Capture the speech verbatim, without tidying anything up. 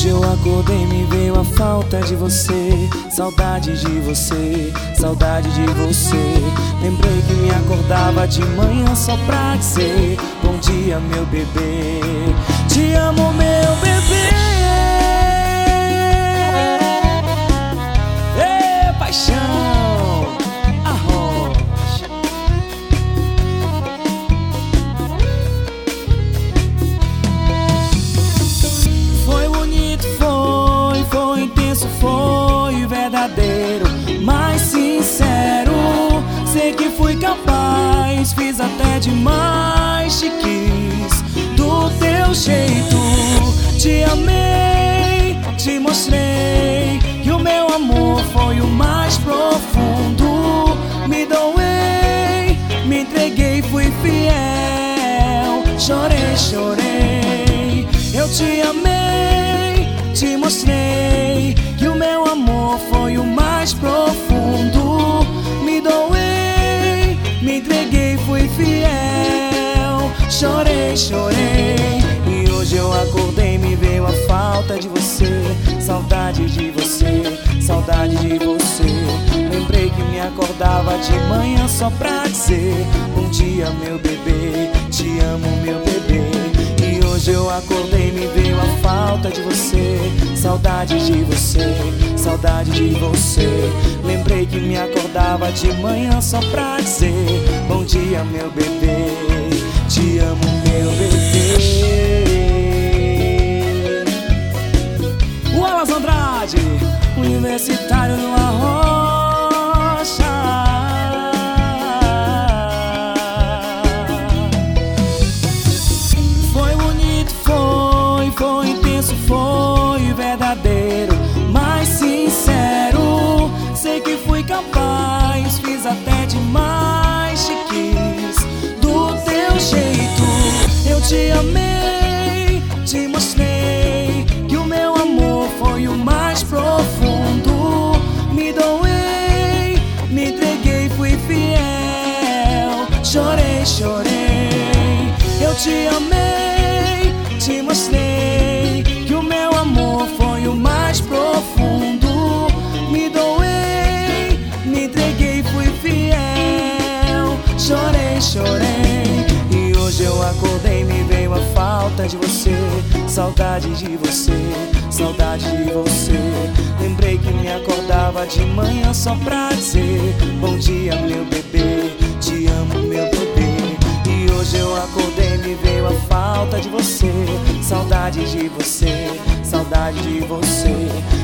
Hoje eu acordei, me veio a falta de você, saudade de você, saudade de você. Lembrei que me acordava de manhã só pra dizer bom dia, meu bebê. Te amo, meu bebê. Ê, paixão, arrocha. Foi bonito, foi, foi intenso, foi verdadeiro, mas sincero. Sei que fui capaz, fiz até demais, te quis do teu jeito. Te amei, te mostrei que o meu amor foi o mais profundo. Me doei, me entreguei, fui fiel. Chorei, chorei, eu te amei, te mostrei que o meu amor foi o mais profundo. Me doei, me entreguei, fui fiel. Chorei, chorei, e hoje eu acordei, me veio a falta de você, saudade de você, saudade de você. Lembrei que me acordava de manhã só pra dizer bom dia, meu bebê, te amo, meu bebê. E hoje eu acordei, me veio a falta de você, saudade de você, saudade de você. Lembrei que me acordava de manhã só pra dizer bom dia, meu bebê, te amo, meu bebê. Wallace Andrade, universitário no Arrocha. Foi bonito, foi, foi intenso, foi verdadeiro, mas sincero. Sei que fui capaz, fiz até demais, te quis do teu jeito. Eu te amei, te mostrei que o meu amor foi o mais profundo. Me doei, me entreguei, fui fiel. Chorei, chorei, eu te amei, te mostrei que o meu amor foi o mais profundo. Me doei, me entreguei, fui fiel. Chorei, chorei, e hoje eu acordei, me veio a falta de você, saudade de você, saudade de você. Lembrei que me acordava de manhã só pra dizer bom dia, meu bebê, te amo, meu bebê. E hoje eu acordei, me veio a falta de você, saudade de você, saudade de você.